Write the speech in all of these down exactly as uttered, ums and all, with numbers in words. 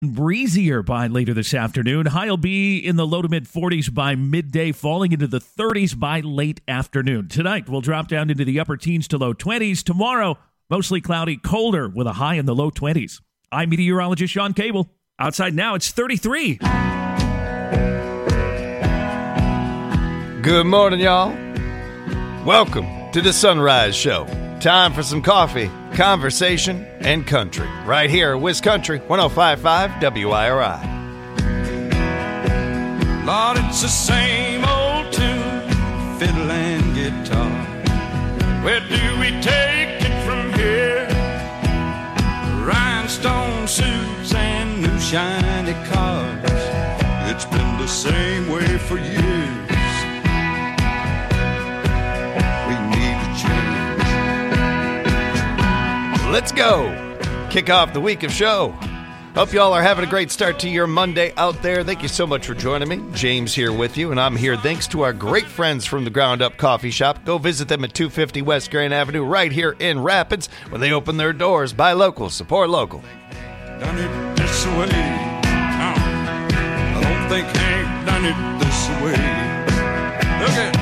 Breezier by later this afternoon. High will be in the low to mid forties by midday, falling into the thirties by late afternoon. Tonight, we'll drop down into the upper teens to low twenties. Tomorrow, mostly cloudy, colder with a high in the low twenties. I'm meteorologist Sean Cable. Outside now, it's thirty-three. Good morning, y'all. Welcome to the Sunrise Show. Time for some coffee, conversation, and country. Right here at Wiz Country, one oh five point five W I R I. Lord, it's the same old tune, fiddle and guitar. Where do we take it from here? Rhinestone suits and new shiny cars. It's been the same way for years. Let's go. Kick off the week of show. Hope y'all are having a great start to your Monday out there. Thank you so much for joining me. James here with you, and I'm here thanks to our great friends from the Ground Up Coffee Shop. Go visit them at two fifty West Grand Avenue right here in Rapids. When they open their doors, buy local, support local. Done it this way. No, I don't think Hank done it this way. Look at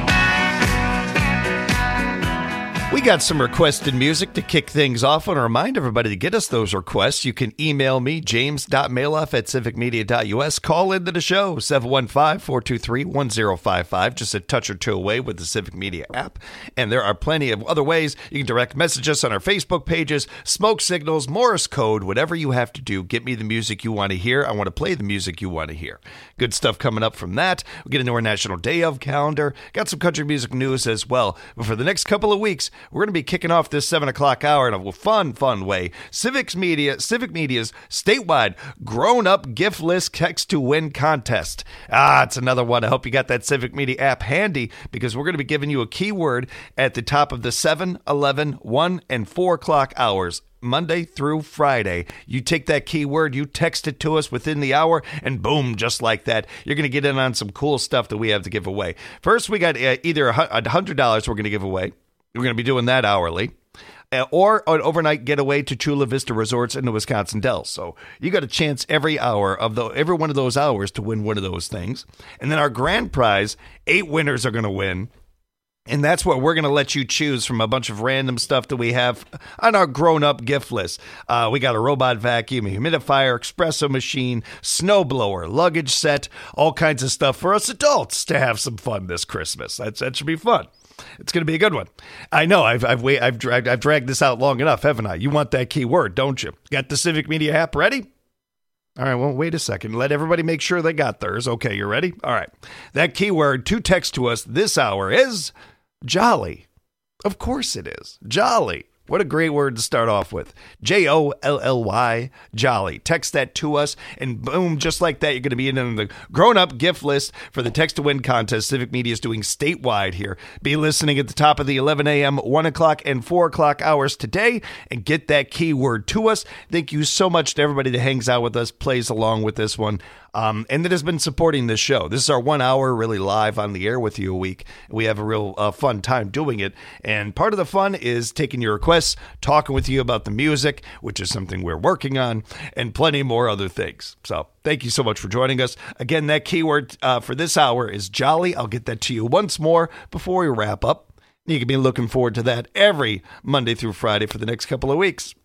We got some requested music to kick things off. I want to remind everybody to get us those requests. You can email me, james dot mailoff at civic media dot u s. Call into the show, seven one five, four two three, one zero five five, just a touch or two away with the Civic Media app. And there are plenty of other ways. You can direct message us on our Facebook pages, smoke signals, Morse code, whatever you have to do. Get me the music you want to hear. I want to play the music you want to hear. Good stuff coming up from that. We'll get into our National Day of calendar. Got some country music news as well. But for the next couple of weeks, we're going to be kicking off this seven o'clock hour in a fun, fun way. Civics Media, Civic Media's statewide grown-up gift list text to win contest. Ah, it's another one. I hope you got that Civic Media app handy because we're going to be giving you a keyword at the top of the seven, eleven, one, and four o'clock hours. Monday through Friday. You take that keyword, you text it to us within the hour, and boom, just like that, you're going to get in on some cool stuff that we have to give away. First, we got uh, either one hundred dollars we're going to give away. We're going to be doing that hourly. Uh, or an overnight getaway to Chula Vista Resorts in the Wisconsin Dells. So you got a chance every hour of the every one of those hours to win one of those things. And then our grand prize, eight winners are going to win. And that's what we're going to let you choose from a bunch of random stuff that we have on our grown-up gift list. Uh, we got a robot vacuum, a humidifier, espresso machine, snowblower, luggage set, all kinds of stuff for us adults to have some fun this Christmas. That's, that should be fun. It's going to be a good one. I know I've I've wait, I've dragged I've dragged this out long enough, haven't I? You want that keyword, don't you? Got the Civic Media app ready? All right, well, wait a second. Let everybody make sure they got theirs. Okay, you ready? All right. That keyword to text to us this hour is jolly. Of course it is. Jolly. What a great word to start off with. J O L L Y, jolly. Text that to us, and boom, just like that, you're going to be in the grown-up gift list for the Text to Win contest Civic Media is doing statewide here. Be listening at the top of the eleven a.m., one o'clock, and four o'clock hours today, and get that keyword to us. Thank you so much to everybody that hangs out with us, plays along with this one. Um, and that has been supporting this show. This is our one hour really live on the air with you a week. We have a real uh, fun time doing it. And part of the fun is taking your requests, talking with you about the music, which is something we're working on, and plenty more other things. So thank you so much for joining us. Again, that keyword uh, for this hour is jolly. I'll get that to you once more before we wrap up. You can be looking forward to that every Monday through Friday for the next couple of weeks.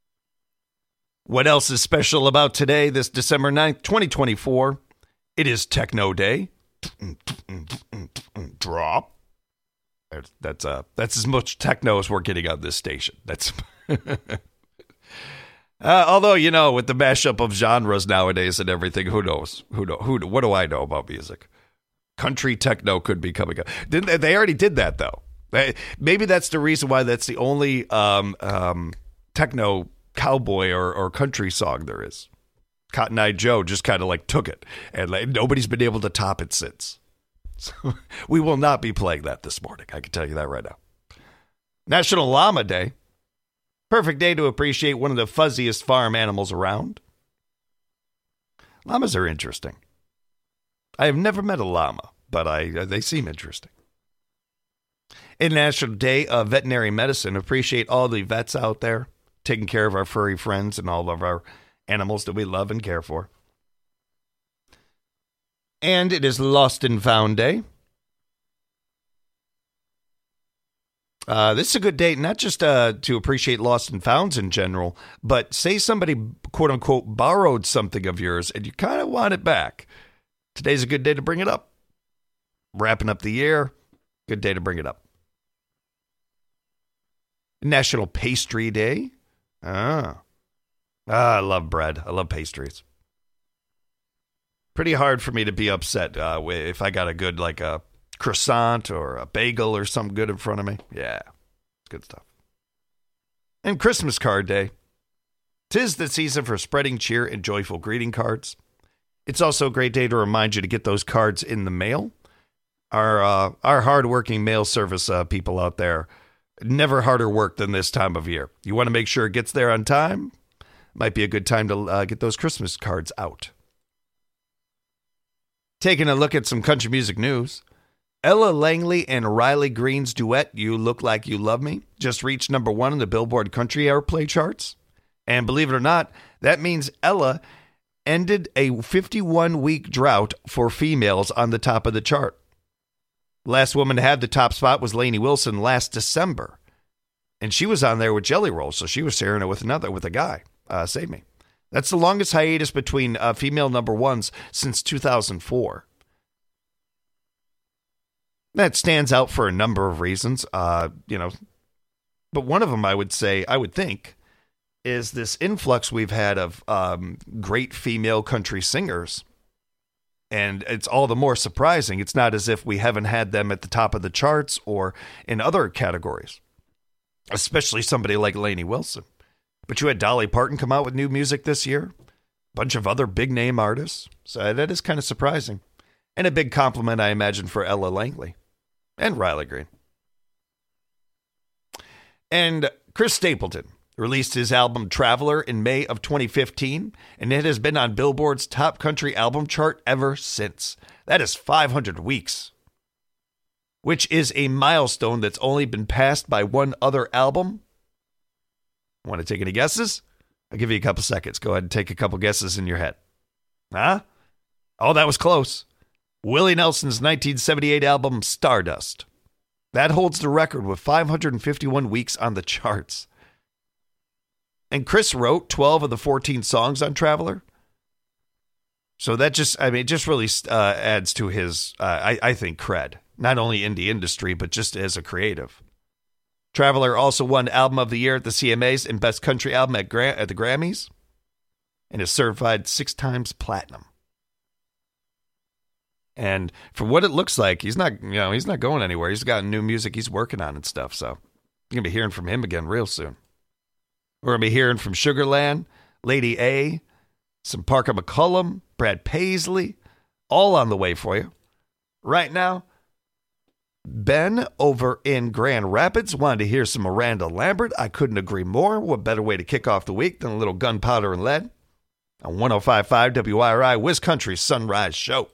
What else is special about today, this December ninth, twenty twenty-four? It is Techno Day. Drop. That's uh, that's as much techno as we're getting on this station. That's uh, although, you know, with the mashup of genres nowadays and everything, who knows? Who know? Who? What do I know about music? Country techno could be coming up. Didn't they, they already did that though? They, maybe that's the reason why that's the only um, um, techno cowboy or, or country song there is. Cotton Eye Joe just kind of like took it, and like, nobody's been able to top it since. So we will not be playing that this morning. I can tell you that right now. National Llama Day. Perfect day to appreciate one of the fuzziest farm animals around. Llamas are interesting. I have never met a llama, but I they seem interesting. International Day of Veterinary Medicine. Appreciate all the vets out there taking care of our furry friends and all of our animals that we love and care for. And it is Lost and Found Day. Uh, this is a good day, not just uh, to appreciate lost and founds in general, but say somebody, quote unquote, borrowed something of yours and you kind of want it back. Today's a good day to bring it up. Wrapping up the year, good day to bring it up. National Pastry Day. Ah. ah, I love bread. I love pastries. Pretty hard for me to be upset uh, if I got a good, like a croissant or a bagel or something good in front of me. Yeah, it's good stuff. And Christmas Card Day. 'Tis the season for spreading cheer and joyful greeting cards. It's also a great day to remind you to get those cards in the mail. Our uh, our hardworking mail service uh, people out there, never harder work than this time of year. You want to make sure it gets there on time? Might be a good time to uh, get those Christmas cards out. Taking a look at some country music news. Ella Langley and Riley Green's duet, You Look Like You Love Me, just reached number one in the Billboard Country Airplay charts. And believe it or not, that means Ella ended a fifty-one week drought for females on the top of the chart. Last woman to have the top spot was Lainey Wilson last December. And she was on there with Jelly Roll, so she was sharing it with another, with a guy. Uh, save me. That's the longest hiatus between uh, female number ones since two thousand four. That stands out for a number of reasons, uh, you know, but one of them I would say, I would think, is this influx we've had of um, great female country singers. And it's all the more surprising. It's not as if we haven't had them at the top of the charts or in other categories, especially somebody like Lainey Wilson. But you had Dolly Parton come out with new music this year, a bunch of other big name artists. So that is kind of surprising. And a big compliment, I imagine, for Ella Langley and Riley Green. And Chris Stapleton released his album Traveler in May of twenty fifteen, and it has been on Billboard's top country album chart ever since. That is five hundred weeks, which is a milestone that's only been passed by one other album. Want to take any guesses? I'll give you a couple seconds. Go ahead and take a couple guesses in your head. Huh? Oh, that was close. Willie Nelson's nineteen seventy-eight album, Stardust. That holds the record with five hundred fifty-one weeks on the charts. And Chris wrote twelve of the fourteen songs on Traveler. So that just, I mean, it just really uh, adds to his, uh, I, I think, cred. Not only in the industry, but just as a creative. Traveler also won Album of the Year at the C M As and Best Country Album at, Gra- at the Grammys. And is certified six times platinum. And for what it looks like, he's not, you know, he's not going anywhere. He's got new music he's working on and stuff. So you're going to be hearing from him again real soon. We're going to be hearing from Sugarland, Lady A, some Parker McCullum, Brad Paisley, all on the way for you. Right now, Ben over in Grand Rapids wanted to hear some Miranda Lambert. I couldn't agree more. What better way to kick off the week than a little gunpowder and lead? On one oh five point five W I R I, Wiz Country Sunrise Show.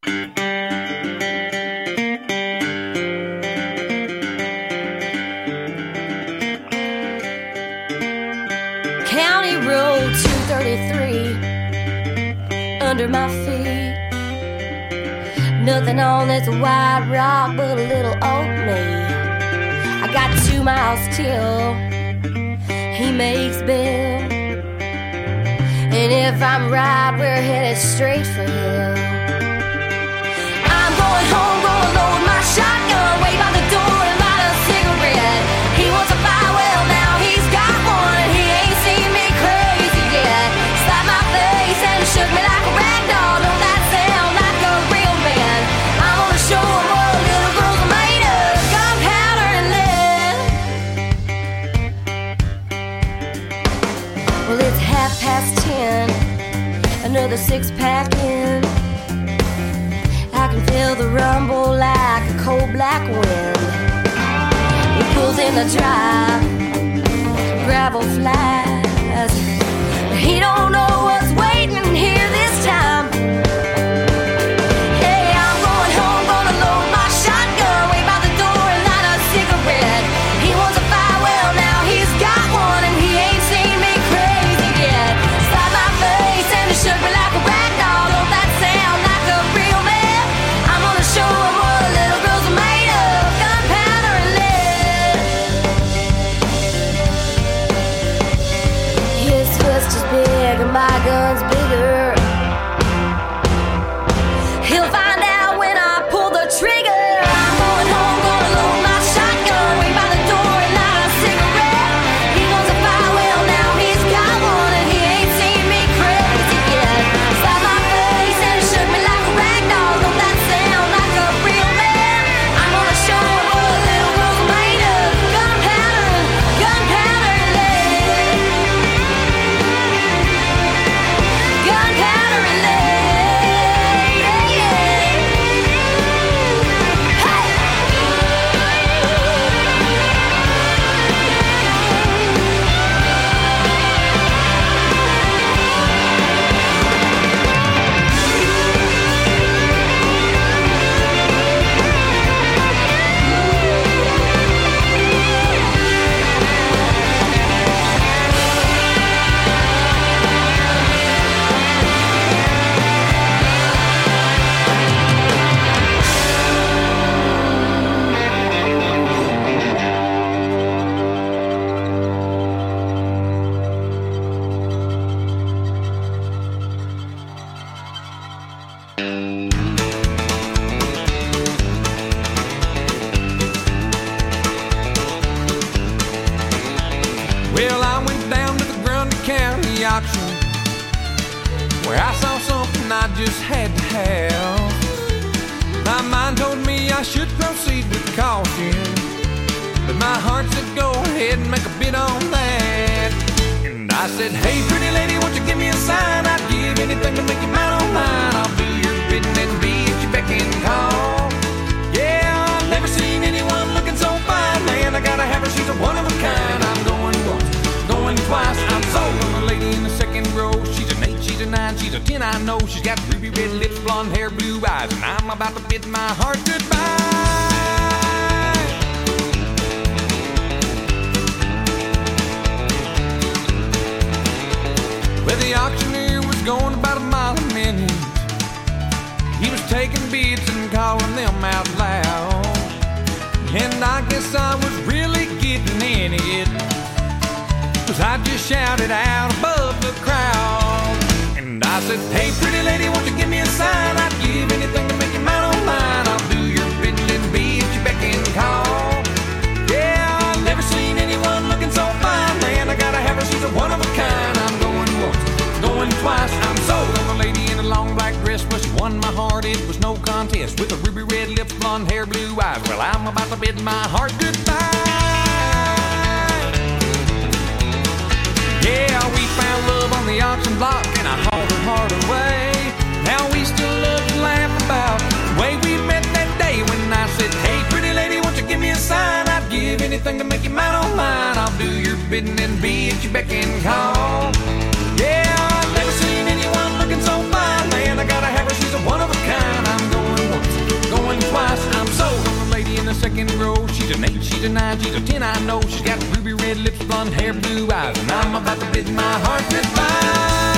County Road two thirty-three under my feet. Nothing on this white rock but a little old me. I got two miles till he makes bail. And if I'm right, we're headed straight for hell. I'm going home, gonna load my shotgun, wait by the door and light a cigarette. He wants a fire, well now he's got one, and he ain't seen me crazy yet. Slapped my face and shook me like a rag doll. Don't that sound like a real man? I'm gonna show him what little girls are made of, gunpowder and lead. Well, it's half past ten, another six-pack in. I can feel the rumble like a cold black wind. He pulls in the drive, gravel flies. He don't know what's waiting here this time. Hey, I'm going home, gonna load my shotgun, wait by the door and light a cigarette. He wants a fire, well now he's got one, and he ain't seen me crazy yet. Slide my Well, I went down to the Grundy County auction, where I saw something I just had to have. My mind told me I should proceed with caution, but my heart said go ahead and make a bid on that. And I said, hey, pretty lady, won't you give me a sign? I'd give anything to make you mine on mine. I'll do your bidding and be at your beck and call. Yeah, I've never seen anyone looking so fine, man. I gotta have her, she's a one of a kind. I'm going once, going twice. I'm sold on the lady in the second row. She's an eight, she's a nine, she's a ten, I know. She's got ruby red lips, blonde hair, blue eyes, and I'm about to bid my heart goodbye. Well, the auctioneer was going about a mile a minute. He was taking bids and calling them out loud, and I guess I was really getting in it, 'cause I just shouted out above the crowd. And I said, hey, pretty lady, won't you give me a sign? I'd give anything to make you mine on mine. I'll do your bidding and be at your beck and call. Yeah, I've never seen anyone looking so fine, man. I gotta have her, she's a one of a kind. I'm going once, going twice. I'm sold on the lady in a long black dress. Well, she won my heart, it was no contest. With a ruby red lips, blonde hair, blue eyes. Well, I'm about to bid my heart goodbye. Yeah, we found love on the auction block, and I hauled her heart away. Now we still love to laugh about the way we met that day when I said, hey, pretty lady, won't you give me a sign? I'd give anything to make you mine on mine. I'll do your bidding and be at your beck and call. Yeah, I've never seen anyone looking so fine, man. I gotta have her, she's a one of a kind. I'm going once, going twice. I'm sold on the lady in the second row. She's an eight, she's a nine, she's a ten, I know. She's got ruby red lips, blonde hair, blue eyes, and I'm about to bid my heart goodbye.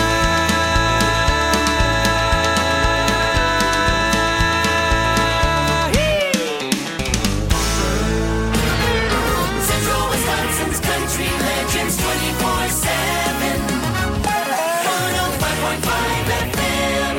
Central Wisconsin's country legends twenty-four seven. one oh five point five F M.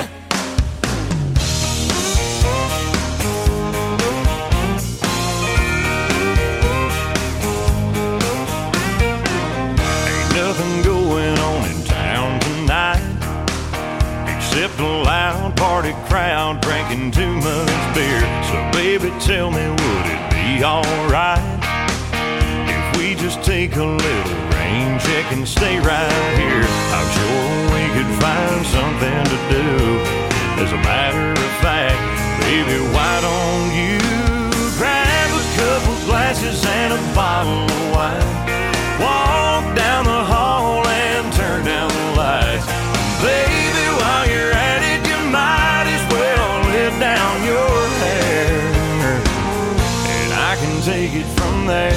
Nothing going on in town tonight except a loud party crowd drinking too much beer. So baby, tell me, would it be alright if we just take a little rain check and stay right here? I'm sure we could find something to do. As a matter of fact, baby, why don't you grab a couple glasses and a bottle of wine? Walk down the hall and turn down the lights. Baby, while you're at it, you might as well let down your hair, and I can take it from there.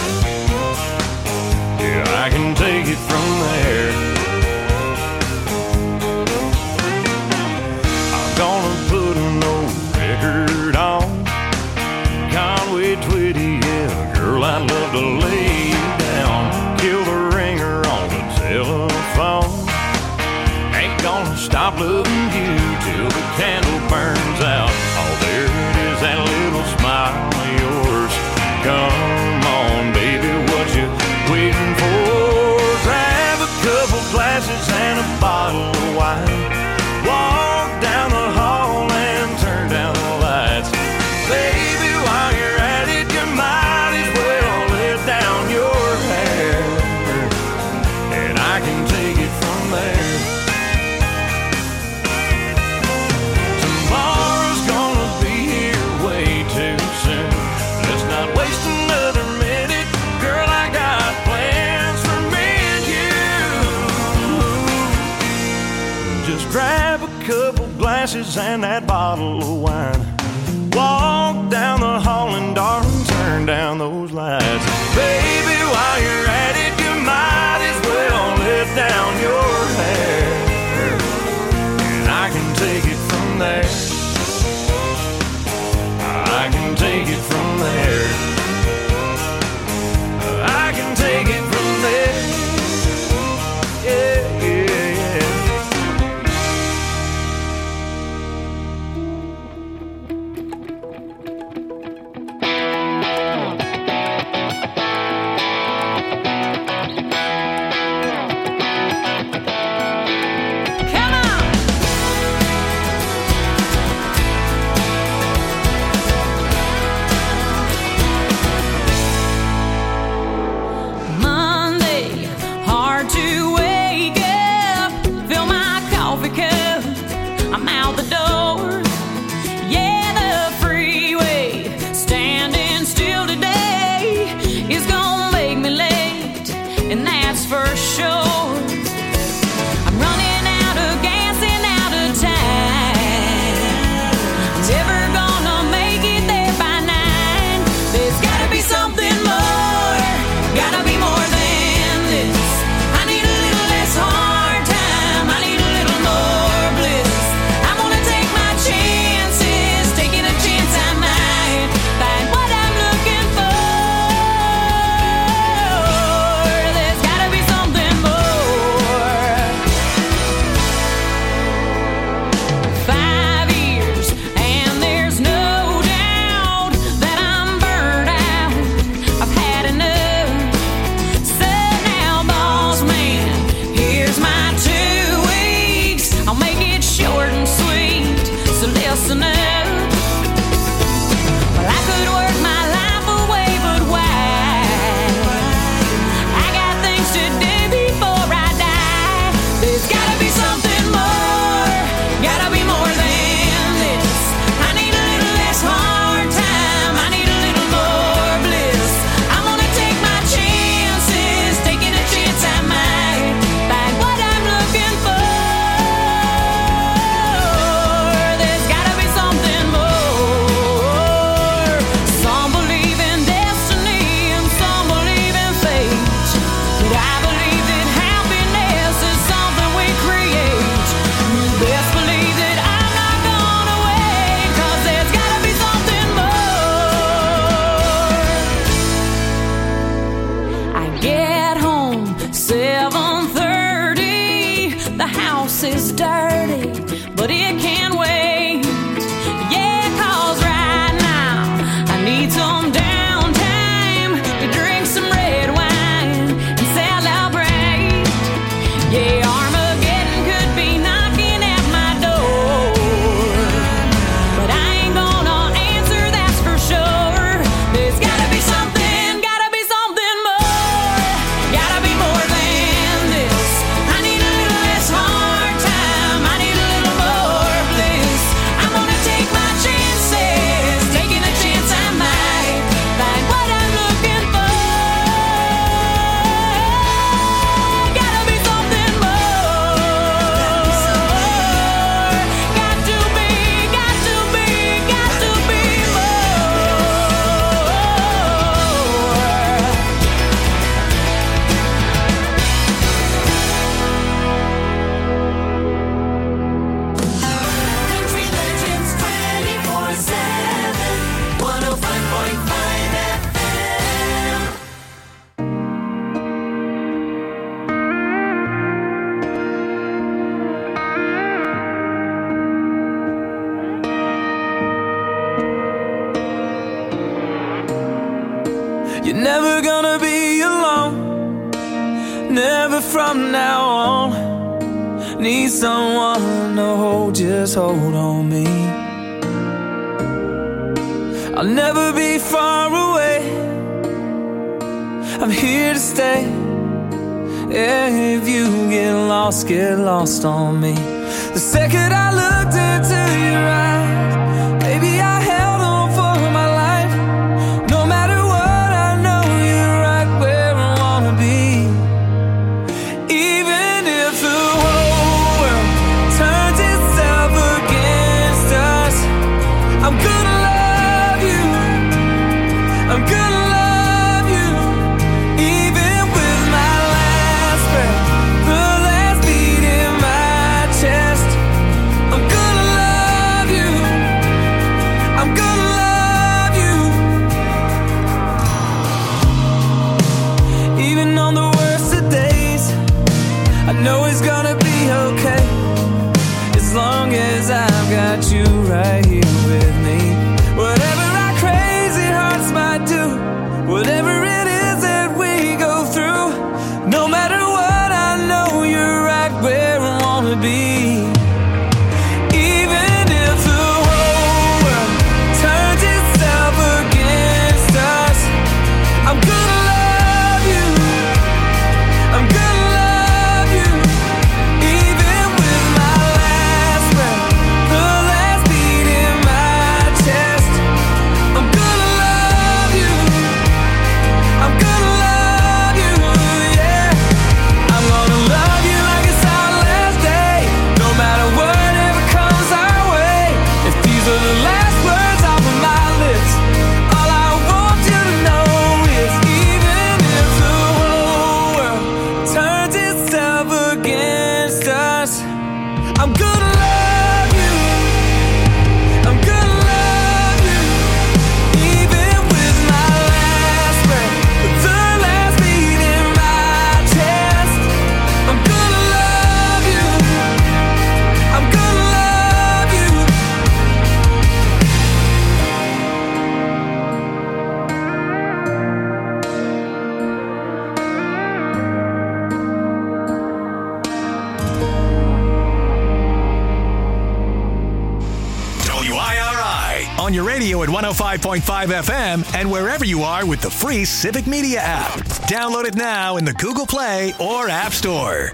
Yeah, I can take it from there. I'm gonna put an old record on Conway Twitty, yeah, girl, I'd love to lay you down. Kill the ringer on the telephone. Ain't gonna stop loving you till the candle burns out. Oh, there it is, that little smile of yours. Come on, baby, what you waiting for? Grab a couple glasses and a bottle of wine. Walk down the hall and turn down the lights. Baby, while you're at it, you might as well let down your hair, and I can take it from there. Tomorrow's gonna be here way too soon. Let's not waste another minute. Girl, I got plans for me and you. Just grab a couple glasses and that bottle of wine. Walk down the hall and darling, turn down those lights. Baby, while you're at it, you might as well let down your hair, and I can take it from there. I can take it from there. I can take it from there. Yeah, yeah, yeah. never gonna be alone, never from now on. Need someone to hold, just hold on me. I'll never be far away, I'm here to stay. Yeah, if you get lost, get lost on me. The second I looked into your eyes, baby, I held on for my life. No matter what, I know you're right where I wanna be. Even if the whole world turns itself against us, I'm gonna love you, I'm gonna love you. Even with my last breath, the last beat in my chest, I'm gonna love you, I'm gonna love you. Even on the worst of days, I know it's gonna be okay, as long as I've got you right here with me. Whatever our crazy hearts might do, whatever it is that we go through, no matter what, I know you're right where I wanna be. Even if the whole world turns itself against us, I'm gonna love you, I'm gonna love you. Even with my last breath, the last beat in my chest, I'm gonna love you, I'm gonna love you, yeah. I'm gonna love you like it's our last day, no matter whatever comes our way. If these are the last words off of my lips, all I want you to know is, even if the whole world turns itself against us, I'm gonna love you, I'm gonna love you. Even with my last breath, the last beat in my chest, I'm gonna love you, I'm gonna love you. W I R I on your radio at one oh five point five F M and wherever you are with the free Civic Media app. Download it now in the Google Play or App Store.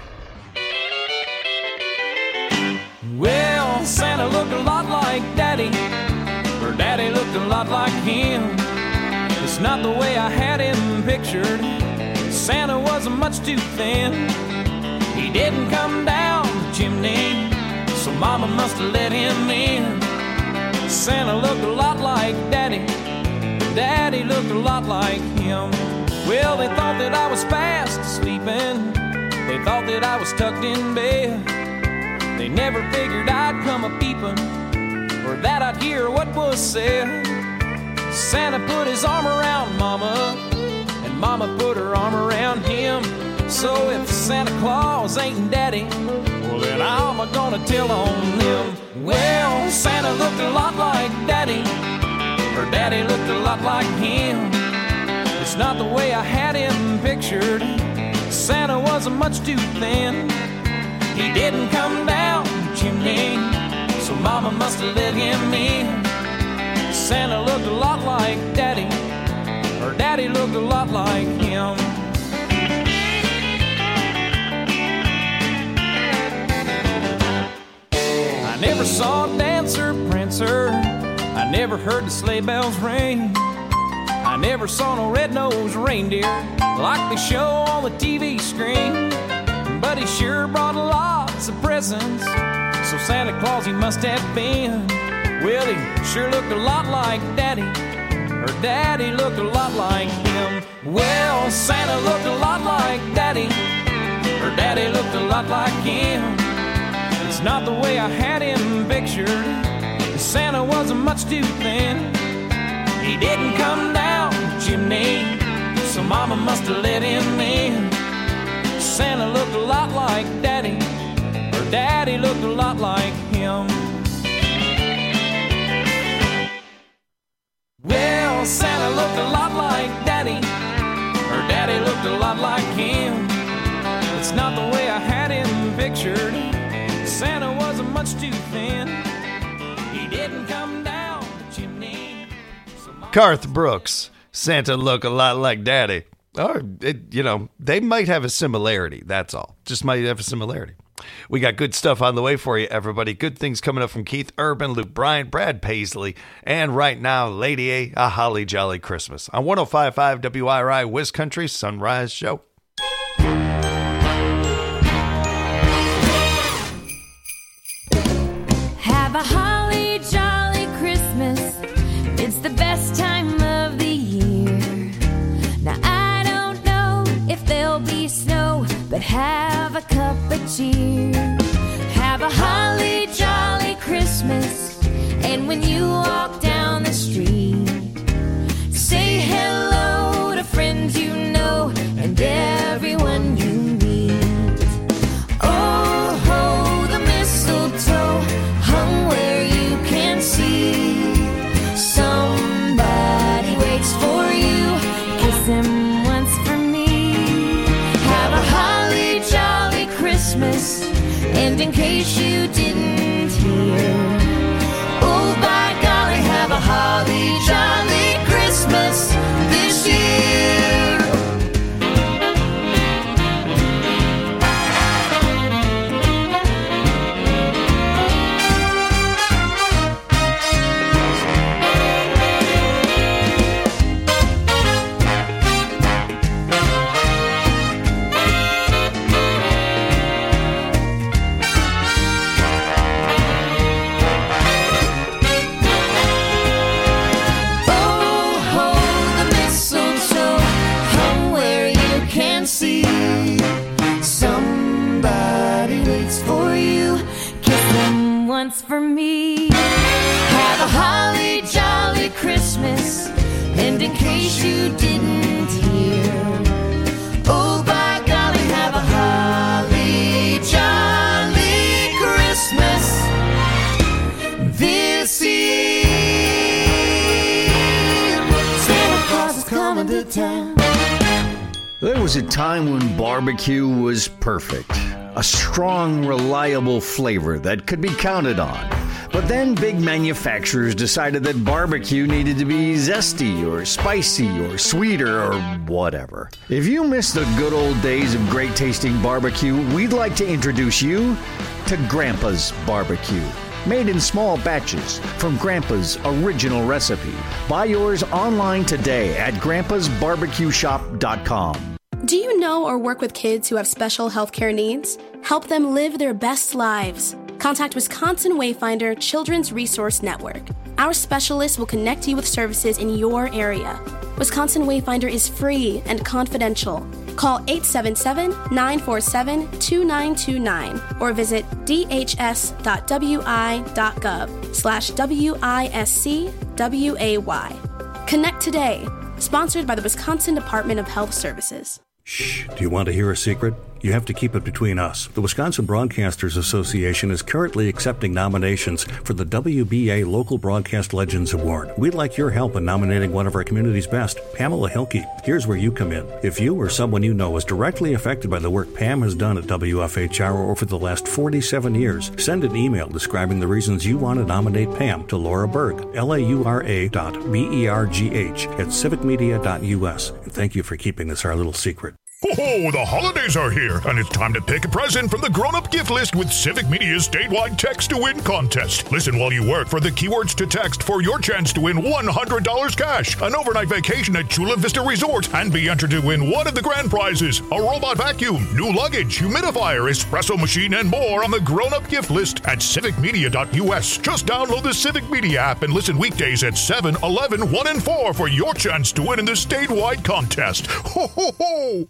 Well, Santa looked a lot like Daddy, or Daddy looked a lot like him. It's not the way I had him pictured. Santa wasn't much too thin. He didn't come down the chimney, so Mama must have let him in. Santa looked a lot like Daddy, Daddy looked a lot like him. Well, they thought that I was fast sleeping, they thought that I was tucked in bed. They never figured I'd come a-peeping, or that I'd hear what was said. Santa put his arm around Mama, and Mama put her arm around him. So if Santa Claus ain't Daddy, well then I'm gonna tell on them. Well, Santa looked a lot like Daddy, or Daddy looked a lot like him. It's not the way I had him pictured. Santa wasn't much too thin. He didn't come down the chimney, so Mama must have let him in. Santa looked a lot like Daddy, or Daddy looked a lot like him. I never saw Dancer, Prancer, I never heard the sleigh bells ring. I never saw no red-nosed reindeer like they show on the T V screen. But he sure brought lots of presents, so Santa Claus he must have been. Well, he sure looked a lot like Daddy, or Daddy looked a lot like him. Well, Santa looked a lot like Daddy, or Daddy looked a lot like him. It's not the way I had him pictured. Santa wasn't much too thin. He didn't come down the chimney, so Mama must have let him in. Santa looked a lot like Daddy, or Daddy looked a lot like him. Well, Santa looked a lot like Daddy, much too thin. He didn't come down the chimney. So my- Garth Brooks, Santa look a lot like Daddy. Or, it, you know, they might have a similarity, that's all. Just might have a similarity. We got good stuff on the way for you, everybody. Good things coming up from Keith Urban, Luke Bryan, Brad Paisley, and right now, Lady A, A Holly Jolly Christmas on one oh five point five W I R I Wiz Country Sunrise Show. Have a holly jolly Christmas. It's the best time of the year. Now I don't know if there'll be snow, but have a cup of cheer. Have a holly jolly Christmas. And when you walk down the street, say hello to friends you know and everyone you meet. Oh, ho, the mistletoe hung where you can see. Somebody waits for you. Kiss him once for me. Have a holly jolly Christmas. And in case you didn't hear, oh, by golly, have a holly jolly Christmas this year. For me, have a holly jolly Christmas. And in case you didn't hear, oh, by golly, have a holly jolly Christmas this year. Santa Claus is coming to town. There was a time when barbecue was perfect. A strong, reliable flavor that could be counted on. But then big manufacturers decided that barbecue needed to be zesty or spicy or sweeter or whatever. If you miss the good old days of great tasting barbecue, we'd like to introduce you to Grandpa's Barbecue. Made in small batches from Grandpa's original recipe. Buy yours online today at grandpas barbecue shop dot com. Do you know or work with kids who have special healthcare needs? Help them live their best lives. Contact Wisconsin Wayfinder Children's Resource Network. Our specialists will connect you with services in your area. Wisconsin Wayfinder is free and confidential. Call eight seven seven, nine four seven, two nine two nine or visit d h s dot w i dot gov slash W I S C W A Y. Connect today. Sponsored by the Wisconsin Department of Health Services. Shh. Do you want to hear a secret? You have to keep it between us. The Wisconsin Broadcasters Association is currently accepting nominations for the W B A Local Broadcast Legends Award. We'd like your help in nominating one of our community's best, Pamela Hilke. Here's where you come in. If you or someone you know is directly affected by the work Pam has done at W F H R over the last forty-seven years, send an email describing the reasons you want to nominate Pam to Laura Berg, L A U R A dot B E R G H at civic media dot U S. And thank you for keeping this our little secret. Oh, the holidays are here, and it's time to pick a present from the grown-up gift list with Civic Media's statewide text-to-win contest. Listen while you work for the keywords to text for your chance to win one hundred dollars cash, an overnight vacation at Chula Vista Resort, and be entered to win one of the grand prizes, a robot vacuum, new luggage, humidifier, espresso machine, and more on the grown-up gift list at civic media dot U S. Just download the Civic Media app and listen weekdays at seven, eleven, one, and four for your chance to win in the statewide contest. Ho, ho, ho!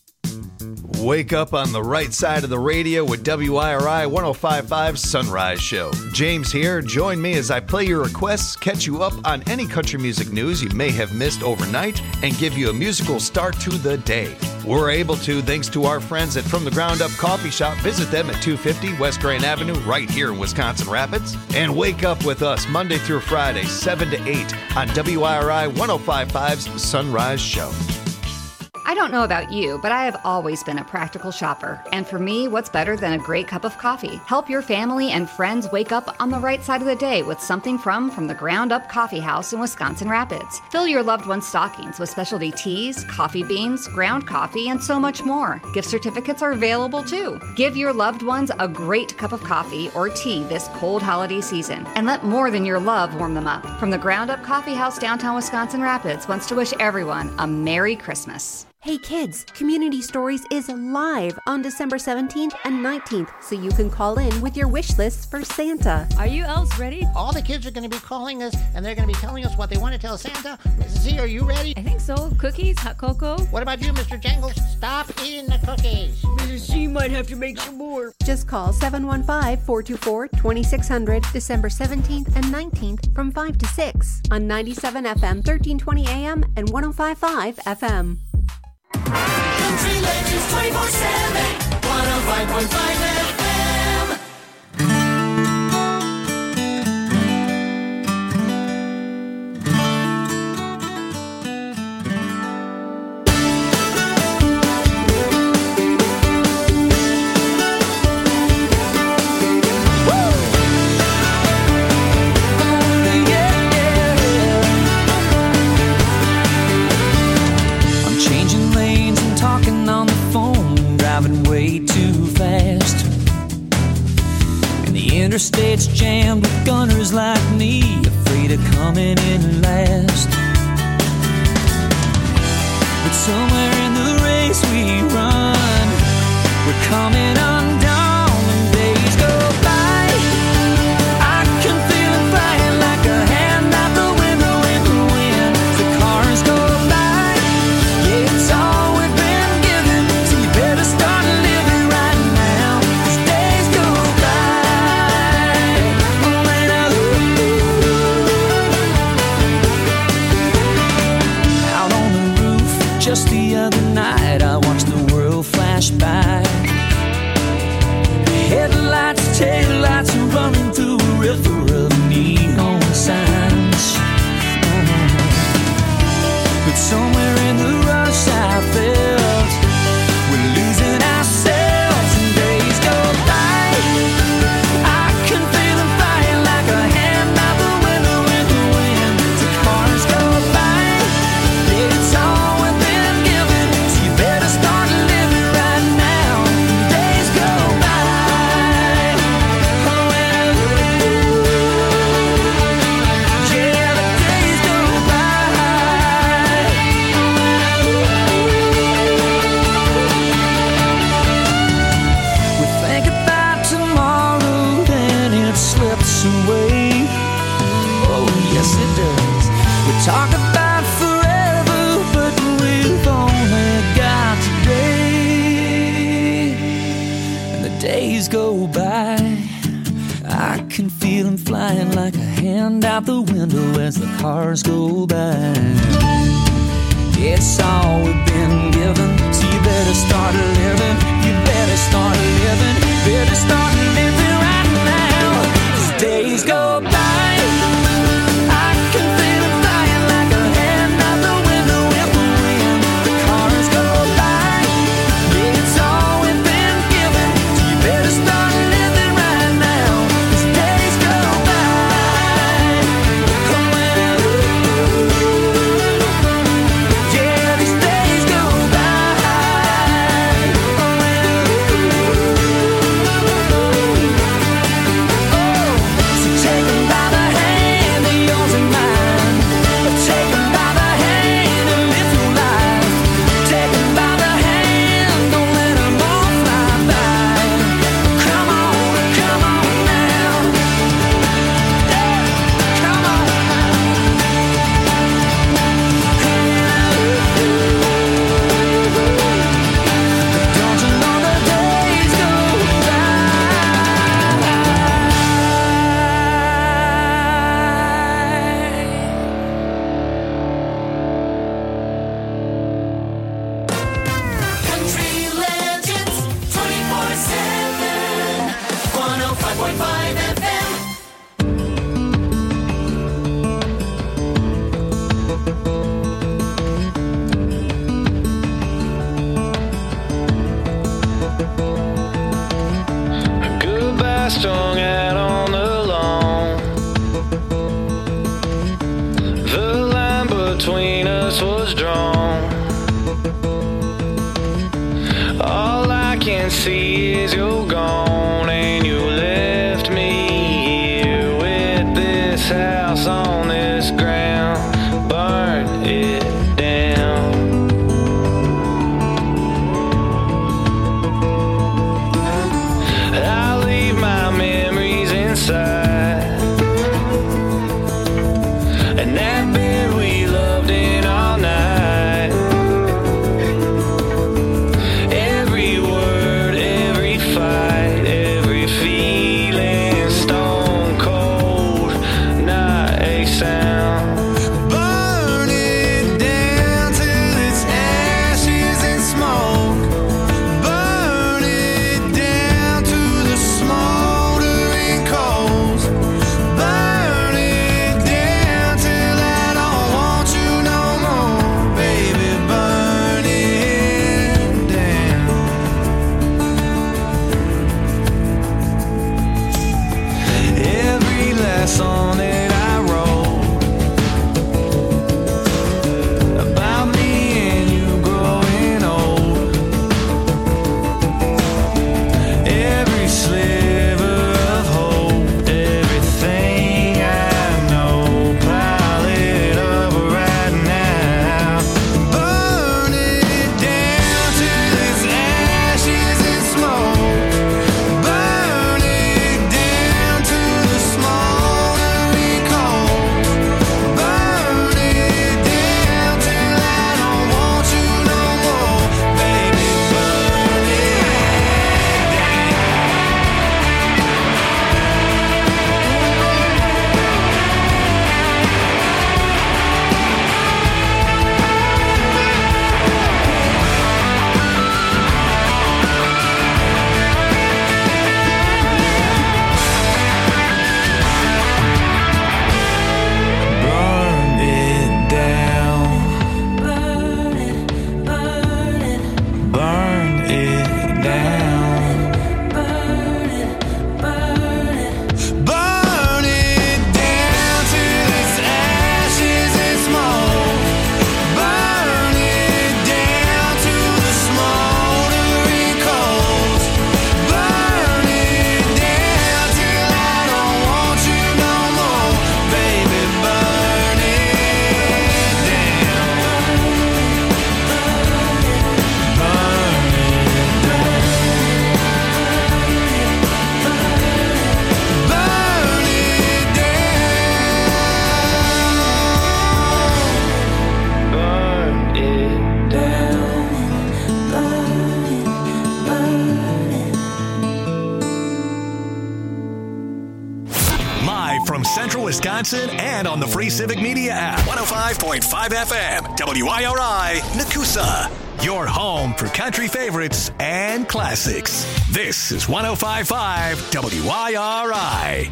Wake up on the right side of the radio with W I R I one oh five point five Sunrise Show. James here. Join me as I play your requests, catch you up on any country music news you may have missed overnight, and give you a musical start to the day. We're able to thanks to our friends at From the Ground Up Coffee Shop. Visit them at two fifty West Grand Avenue right here in Wisconsin Rapids. And wake up with us Monday through Friday, seven to eight on W I R I one oh five point five's Sunrise Show. I don't know about you, but I have always been a practical shopper. And for me, what's better than a great cup of coffee? Help your family and friends wake up on the right side of the day with something from From the Ground Up Coffee House in Wisconsin Rapids. Fill your loved one's stockings with specialty teas, coffee beans, ground coffee, and so much more. Gift certificates are available too. Give your loved ones a great cup of coffee or tea this cold holiday season, and let more than your love warm them up. From the Ground Up Coffee House, downtown Wisconsin Rapids, wants to wish everyone a Merry Christmas. Hey kids, Community Stories is live on December seventeenth and nineteenth, so you can call in with your wish lists for Santa. Are you elves ready? All the kids are going to be calling us, and they're going to be telling us what they want to tell Santa. Missus Z, are you ready? I think so. Cookies, hot cocoa. What about you, Mister Jangles? Stop eating the cookies. Missus Z might have to make some more. Just call seven one five, four two four, two six zero zero December seventeenth and nineteenth from five to six on ninety-seven F M, thirteen twenty A M and one oh five point five F M. Country Legends twenty-four seven, one oh five point five F M. Way too fast, and the interstate's jammed with gunners like me, afraid of coming in last. But somewhere in the race we run, we're coming undone when days go by. I can feel it flying like a hand out the window in the wind. The cars go by, yeah, it's all we've been given, so you better start living right now, 'cause days go by. When I look out on the roof, just the other night I watched the world flash by. Headlights, taillights are running through a river of neon signs. But somewhere in the rush I felt we're losing ourselves, and days go by. I can feel them flying like a hand out the window in the wind. The cars go by, yeah, it's all we've been given, so you better start living right now. Days go by. Oh, and yeah, the days go by. We think about tomorrow and it slips away. Oh, yes, it does. We talk about forever, but we've only got today. And the days go by. I can feel them flying like a hand out the window as the cars go by. It's all we've been given, so you better start living. You better start living. Better start living right now, 'cause days go by. I can feel it flying like a hand out the window in the wind. The cars go by, yeah, it's all we've been given, so you better start living right now, 'cause days go by. Oh, well, yeah, these days go by. Oh, well, oh, so take 'em back. this house on this ground, burn it down. I leave my memories inside, and that bed we loved in all night. Every word, every fight, every feeling, stone cold, not a sound. Burn it down till it's ashes and smoke. Burn it down to the smoldering coals. Burn it down till I don't want you no more, baby. Burn it down. Every last song that I wrote about me and you growing old, every sliver of hope, everything I know, pile it up right now. Burn it down till it's ashes and smoke. Burn it down to the smoldering coals. Burn it down till I don't want you no more, baby. Burn it Burn it down. Burn it, burn it. Burn it down. Burn it, burn it. Burn it down till it's ashes and smoke. Burn it down to the smoldering coals. Burn it down till I don't want you no more, baby. Burn it down. Burn it down. Burn it down. Burn it down. Live from Central Wisconsin and on the free Civic Media app. one oh five point five F M, W I R I, Nakusa. Your home for country favorites and classics. This is one oh five point five W I R I.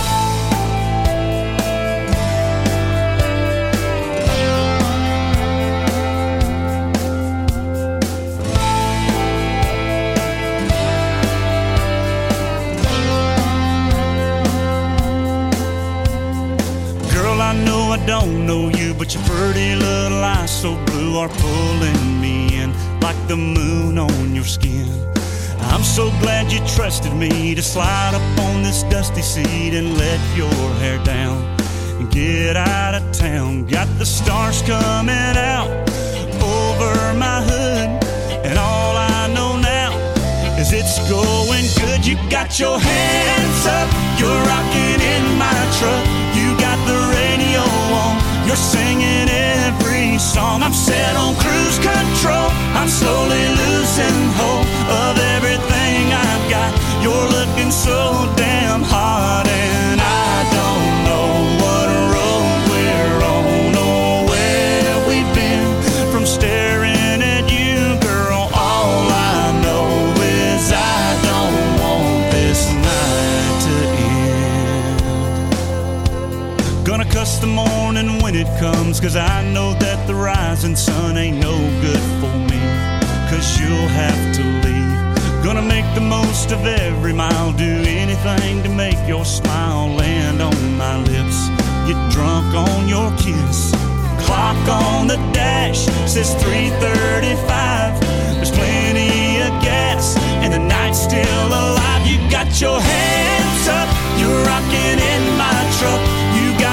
Girl, I know I don't know you, but your pretty little eyes so blue are pulling me in like the moon on your skin. I'm so glad you trusted me to slide up on this dusty seat and let your hair down and get out of town. Got the stars coming out over my hood, and all I know now is it's going good. You got your hands up, you're rocking in my truck. You got the radio on, you're singing every song. I'm set on cruise control, I'm slowly losing hope of everything I've got. You're looking so damn hot, and I don't know what road we're on or where we've been. From staring at you, girl, all I know is I don't want this night to end. Gonna cuss the morning when it comes, 'cause I know that the rising sun ain't no good for me, 'cause you'll have to leave. Gonna make the most of every mile, do anything to make your smile land on my lips. Get drunk on your kiss. Clock on the dash says three thirty-five. There's plenty of gas and the night's still alive. You got your hands up, you're rocking in my truck. You got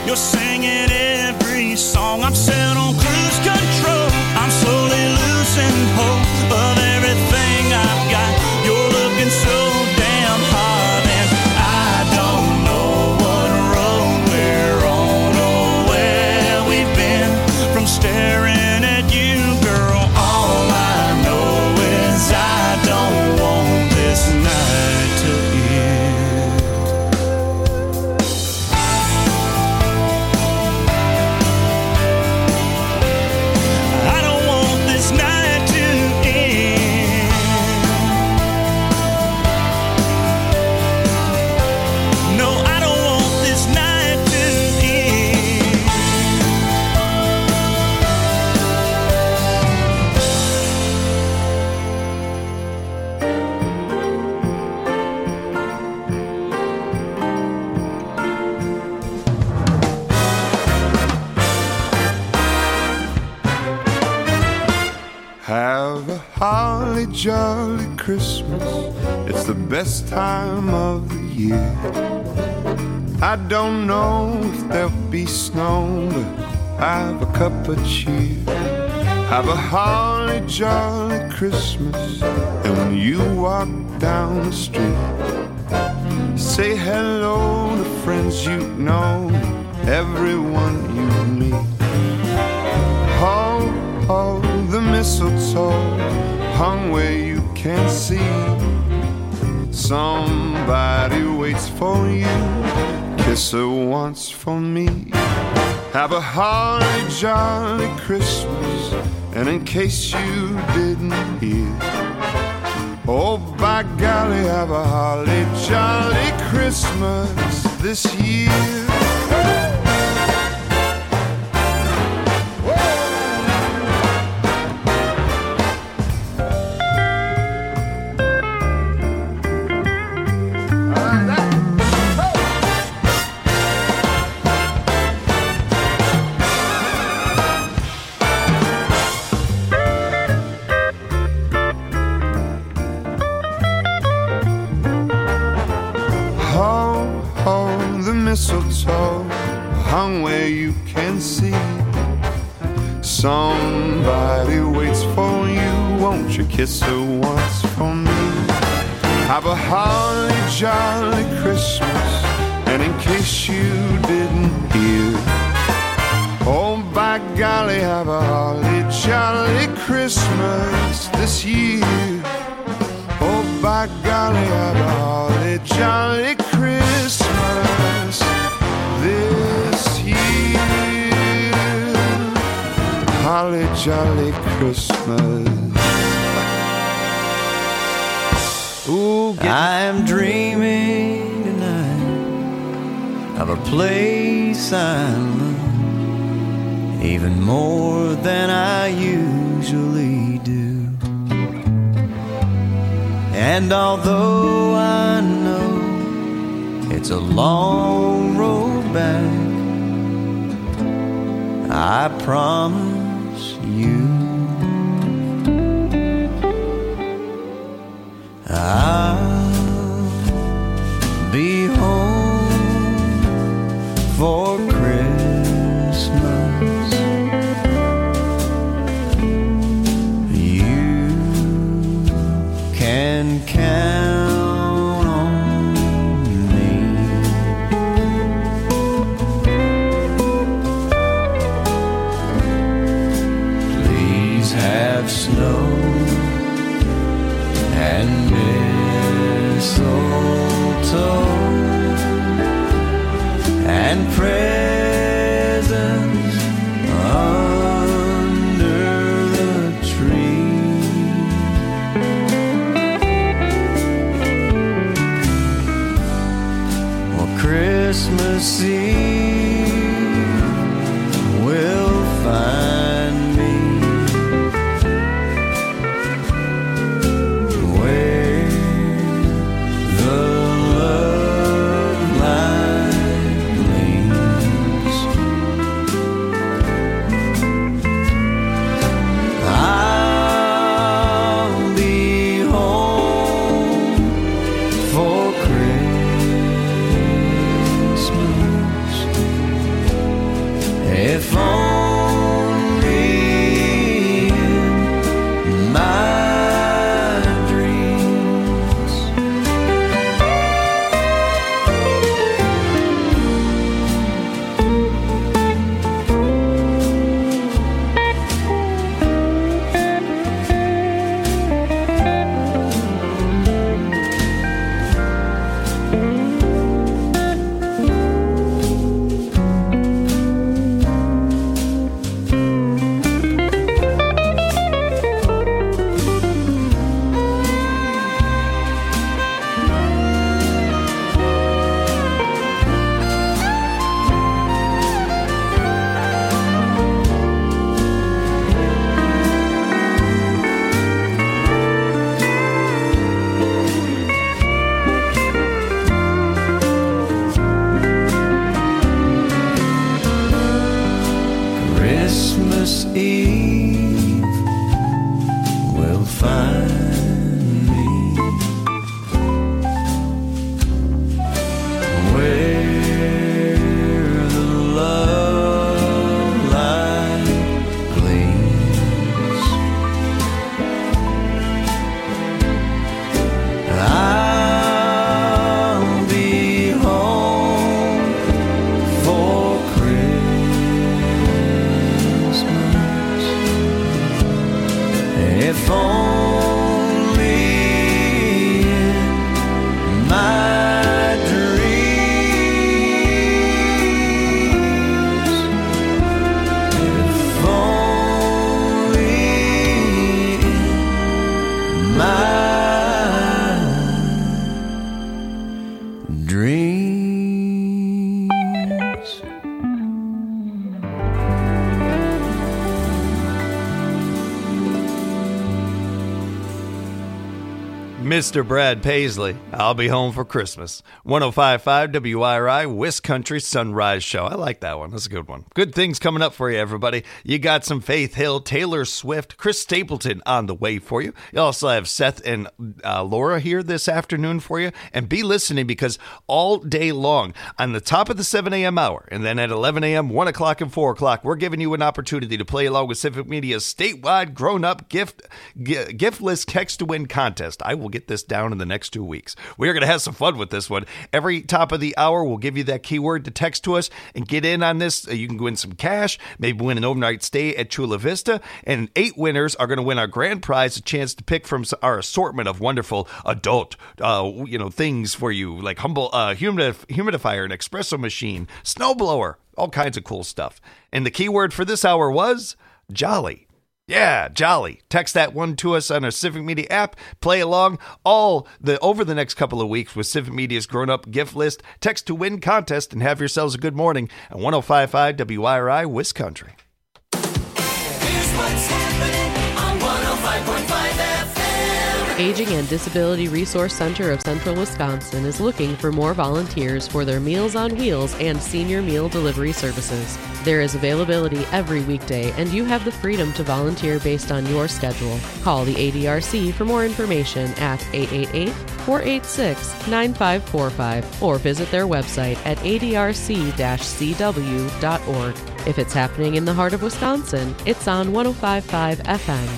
You're singing every song. I'm set on cruise control. I'm slowly losing hope of everything I've got. You're looking so damn hot, and I don't know what road we're on or where we've been from staring at you, girl. All I know is I don't want this night to end. I don't want this night to end. No, I don't want this night to end. Have a holly jolly Christmas. It's the best time of the year. I don't know if there'll be snow, but have a cup of cheer. Have a holly jolly Christmas. And when you walk down the street, say hello to friends you know, everyone you meet. Ho, ho, the mistletoe hung where you can't see. Somebody waits for you. Kiss her once for me. Have a holly jolly Christmas. And in case you didn't hear, oh by golly, have a holly jolly Christmas this year. Mistletoe hung where you can see. Somebody waits for you. Won't you kiss her once for me? Have a holly jolly Christmas. And in case you didn't hear, oh by golly, have a holly jolly Christmas this year. Oh by golly, have a holly jolly Christmas this year. Holly jolly Christmas. Ooh, I'm dreaming tonight of a place I love even more than I usually do. And although I know it's a long road back, I promise you I'll be home for Christmas. You can count on me. Please have snow and mistletoe and presents under the tree. Well, Christmas Eve will find me where the love light gleams. I'll be home for Christmas. If only in my dreams, if only in my dreams. Mister Brad Paisley, I'll be home for Christmas. one oh five point five W I R I, West Country Sunrise Show. I like that one. That's a good one. Good things coming up for you, everybody. You got some Faith Hill, Taylor Swift, Chris Stapleton on the way for you. You also have Seth and uh, Laura here this afternoon for you. And be listening, because all day long on the top of the seven a.m. hour, and then at eleven a.m., one o'clock, and four o'clock, we're giving you an opportunity to play along with Civic Media's statewide grown-up gift g- gift list text to win contest. I will get this down in the next two weeks. We're going to have some fun with this one. Every top of the hour, we'll give you that keyword to text to us and get in on this. You can win some cash, maybe win an overnight stay at Chula Vista, and eight winners are going to win our grand prize, a chance to pick from our assortment of wonderful adult, uh, you know, things for you, like humble uh, humidif- humidifier, an espresso machine, snowblower, all kinds of cool stuff. And the keyword for this hour was jolly. Yeah, jolly. Text that one to us on our Civic Media app. Play along all the over the next couple of weeks with Civic Media's grown-up gift list, text to win contest, and have yourselves a good morning at one oh five point five W I R I, West Country. Here's what's happening on one oh five point five F M. Aging and Disability Resource Center of Central Wisconsin is looking for more volunteers for their Meals on Wheels and senior meal delivery services. There is availability every weekday, and you have the freedom to volunteer based on your schedule. Call the A D R C for more information at eight eight eight, four eight six, nine five four five or visit their website at A D R C C W dot org. If it's happening in the heart of Wisconsin, it's on one oh five point five F M.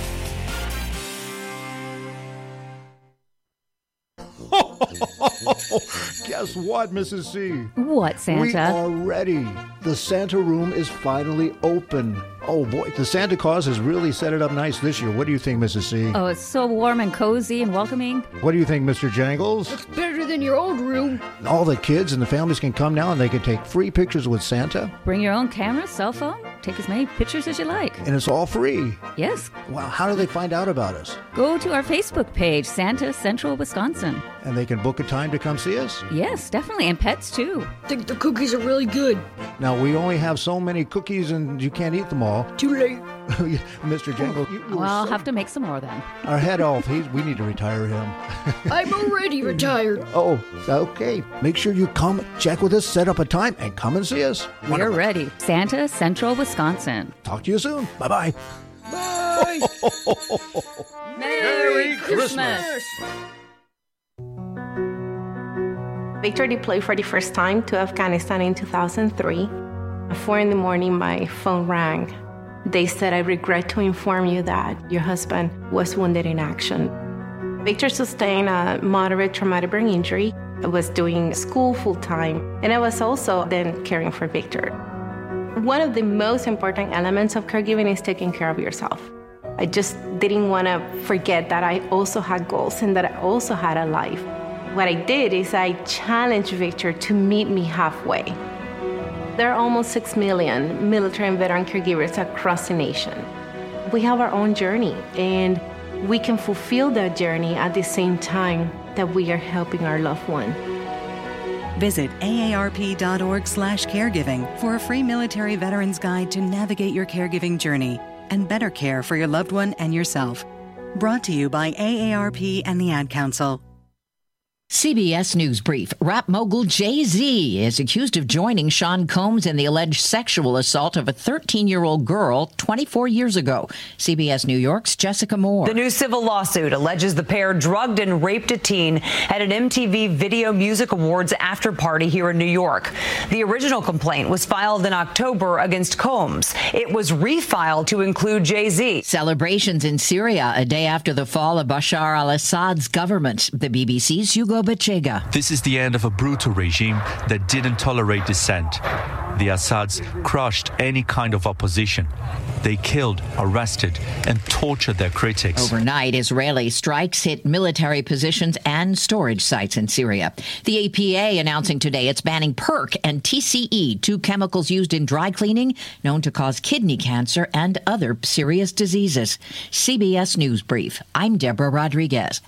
Guess what, Missus C? What, Santa? We are ready. The Santa room is finally open. Oh boy, the Santa Claus has really set it up nice this year. What do you think, Missus C? Oh, it's so warm and cozy and welcoming. What do you think, Mister Jangles? Looks better than your old room. All the kids and the families can come now and they can take free pictures with Santa. Bring your own camera, cell phone, take as many pictures as you like. And it's all free. Yes. Wow, how do they find out about us? Go to our Facebook page, Santa Central Wisconsin. And they can book a time to come see us? Yes, definitely, and pets too. I think the cookies are really good. Now, we only have so many cookies and you can't eat them all. Too late. Mister Jangle, you, you well, I'll so... have to make some more then. Our head elf, he's, we need to retire him. I'm already retired. Oh, okay. Make sure you come, check with us, set up a time, and come and see us. We're Wonderful. Ready. Santa Central Wisconsin. Talk to you soon. Bye-bye. Bye. Merry Christmas. Victor deployed for the first time to Afghanistan in two thousand three. At four in the morning, my phone rang. They said, I regret to inform you that your husband was wounded in action. Victor sustained a moderate traumatic brain injury. I was doing school full-time, and I was also then caring for Victor. One of the most important elements of caregiving is taking care of yourself. I just didn't want to forget that I also had goals and that I also had a life. What I did is I challenged Victor to meet me halfway. There are almost six million military and veteran caregivers across the nation. We have our own journey, and we can fulfill that journey at the same time that we are helping our loved one. Visit A A R P dot org slash caregiving for a free military veterans guide to navigate your caregiving journey and better care for your loved one and yourself. Brought to you by A A R P and the Ad Council. C B S News Brief. Rap mogul Jay-Z is accused of joining Sean Combs in the alleged sexual assault of a thirteen-year-old girl twenty-four years ago. C B S New York's Jessica Moore. The new civil lawsuit alleges the pair drugged and raped a teen at an M T V Video Music Awards after party here in New York. The original complaint was filed in October against Combs. It was refiled to include Jay-Z. Celebrations in Syria a day after the fall of Bashar al-Assad's government. The B B C's Hugo Bachega. This is the end of a brutal regime that didn't tolerate dissent. the Assads crushed any kind of opposition. They killed, arrested, and tortured their critics. Overnight, Israeli strikes hit military positions and storage sites in Syria. The E P A announcing today it's banning PERC and T C E, two chemicals used in dry cleaning, known to cause kidney cancer and other serious diseases. C B S News Brief. I'm Deborah Rodriguez.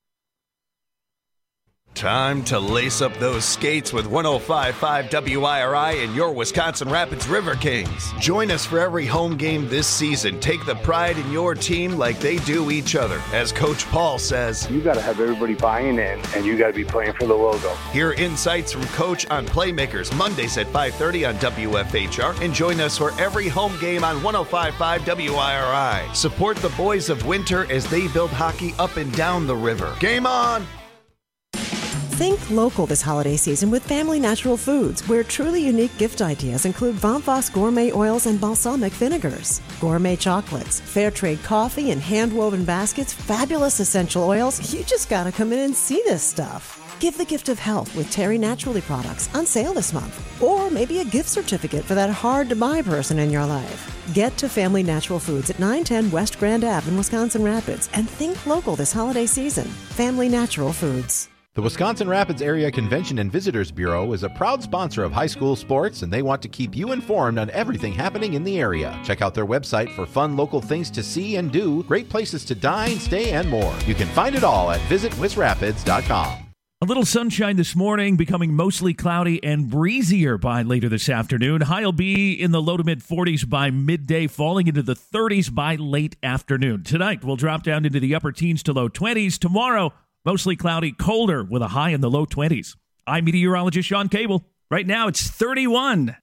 Time to lace up those skates with one oh five point five W I R I and your Wisconsin Rapids River Kings. Join us for every home game this season. Take the pride in your team like they do each other. As Coach Paul says, you got to have everybody buying in, and you got to be playing for the logo. Hear insights from Coach on Playmakers Mondays at five thirty on W F H R, and join us for every home game on one oh five point five W I R I. Support the boys of winter as they build hockey up and down the river. Game on! Think local this holiday season with Family Natural Foods, where truly unique gift ideas include Von Voss gourmet oils and balsamic vinegars, gourmet chocolates, fair trade coffee and hand-woven baskets, fabulous essential oils. You just gotta come in and see this stuff. Give the gift of health with Terry Naturally products on sale this month. Or maybe a gift certificate for that hard-to-buy person in your life. Get to Family Natural Foods at nine ten West Grand Ave in Wisconsin Rapids and think local this holiday season. Family Natural Foods. The Wisconsin Rapids Area Convention and Visitors Bureau is a proud sponsor of high school sports, and they want to keep you informed on everything happening in the area. Check out their website for fun local things to see and do, great places to dine, stay, and more. You can find it all at visit wis rapids dot com. A little sunshine this morning, becoming mostly cloudy and breezier by later this afternoon. High will be in the low to mid forties by midday, falling into the thirties by late afternoon. Tonight, we'll drop down into the upper teens to low twenties. Tomorrow, mostly cloudy, colder with a high in the low twenties. I'm meteorologist Sean Cable. Right now, it's thirty-one.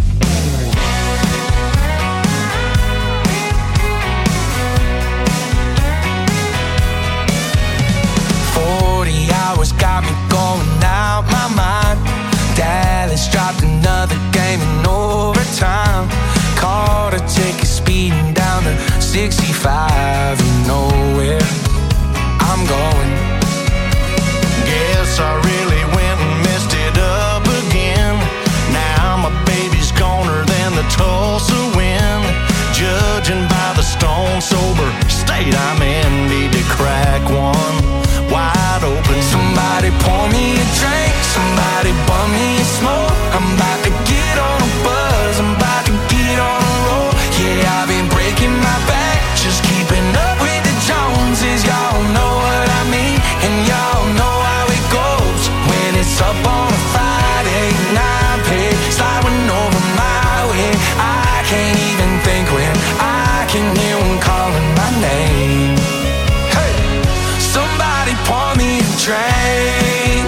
forty hours got me going out my mind. Dallas dropped another game in overtime. Caught a ticket speeding down to sixty-five and nowhere I'm going. Guess I really went and messed it up again. Now my baby's goner than the Tulsa wind. Judging by the stone sober state I'm in, need to crack one wide open. Somebody pour me a drink, somebody bum me a smoke. I'm about to get on a buzz, I'm about to get on a roll. Yeah, I've been breaking my back, just keeping up with the Joneses. Y'all know what I mean, and y'all know how it goes when it's up on a Friday night. Pay sliding over my way. I can't even think when I can hear one calling my name. Hey, somebody pour me a drink,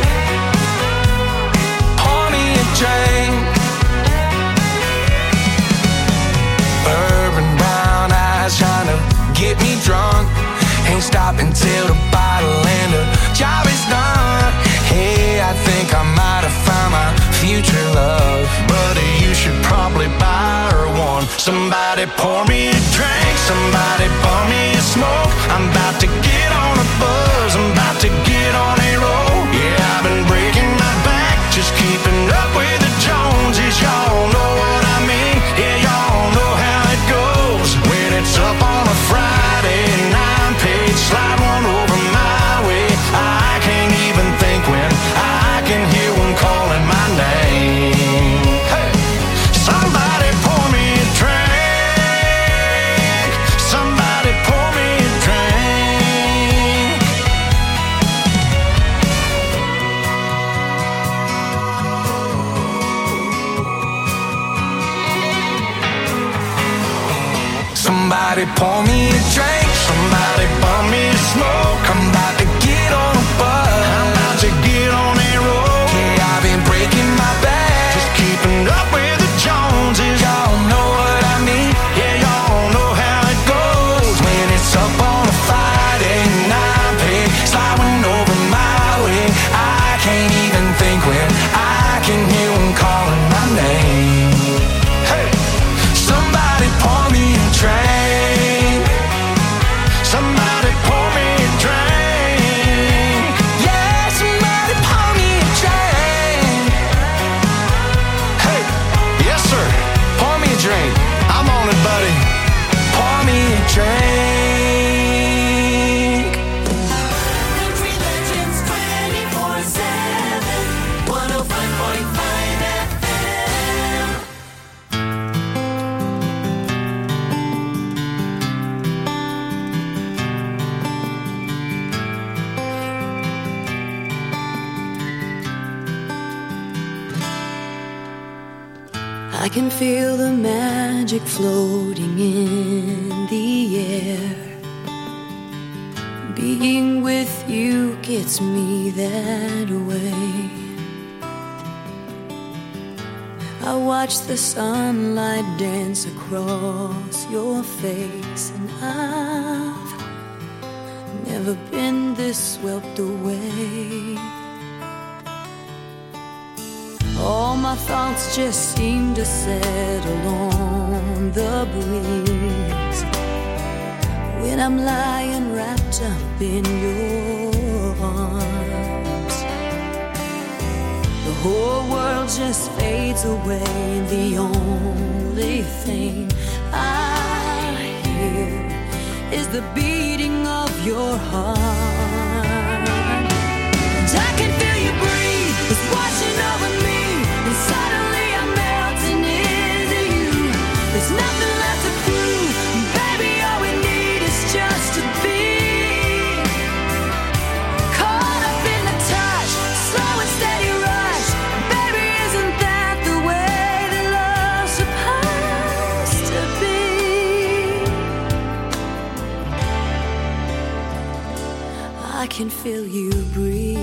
pour me a drink. Urban brown eyes trying to get me drunk. Ain't stopping till the bottle and the job is done. Hey, I think I might have found my future love. Buddy, you should probably buy her one. Somebody pour me a drink, somebody pour me a smoke. I'm about to get on a buzz, I'm about to get on a roll. Yeah, I've been breaking my back, just keeping up with the Joneses. Y'all know what I mean, yeah, y'all know how it goes when it's up on a Friday night. Page slide one over my way. I can't even think when I can hear one calling my name. Hey, somebody pour me a drink, somebody pour me a drink. Somebody pour me a drink, somebody pour me a smoke. I'm about to get on a buzz, I'm about to get on a roll. Yeah, I've been breaking my back, just keeping up with the Joneses. Y'all know what I mean, yeah, y'all know how it goes when it's up on a Friday night. Pay sliding over my way. I can't even think when I can hear one calling my name. Hey, somebody pour me a drink, somebody I can feel the magic floating in the air. Being with you gets me that way. I watch the sunlight dance across your face, and I've never been this swept away. All my thoughts just seem to settle on the breeze when I'm lying wrapped up in your arms. The whole world just fades away, and the only thing I hear is the beating of your heart. And I can feel you breathe, it's washing over me. And suddenly I'm melting into you. There's nothing left to prove. Baby, all we need is just to be caught up in the touch, slow and steady rush. Baby, isn't that the way that love's supposed to be? I can feel you breathe.